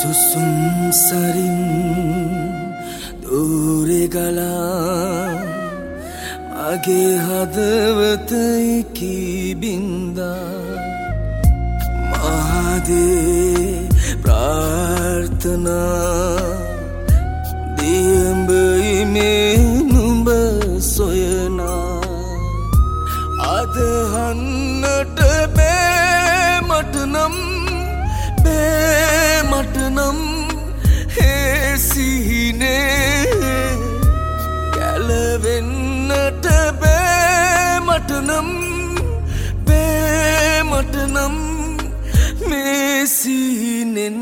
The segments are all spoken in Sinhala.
සුසුම් සරින් දූරේ ගලා මගේ හදවත ඉකිබින්දා මහදේ ප්‍රාර්ථනා දියඹීමේ නුඹ සොයනා අදහන්නට බෑ මට නම් හේ සිහිනේ ගැලවෙන්නට බෑ මට නම් මේ සිහිනෙන්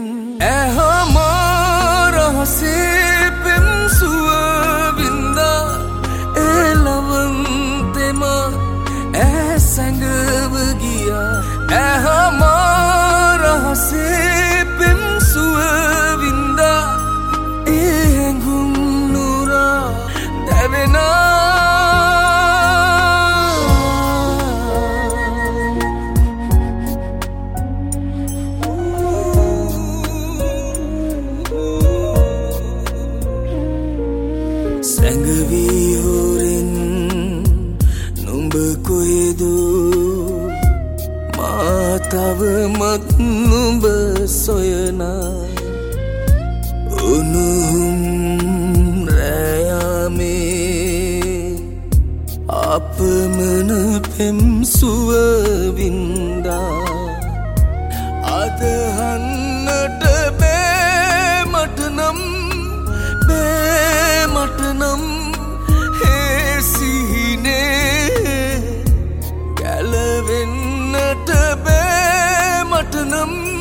ඇහමා රහසේ පෙම් සුව වින්දා එළවන්තෙම ඇසඟව ගියා ඇහමා රහසේ පෙම් සුව වින්දා එහඟුම් නුරා දැවෙනා සැඟවී හොරෙන් නුඹ කොහෙදෝ මා තවමත් නුඹ සොයනා උණුහුම් රැයාමේ අපමණ පෙම් සුව වින්දා අදහන්නට බෑ මට නම් හේ සිහිනේ ගැලවෙන්නට බෑ මට නම්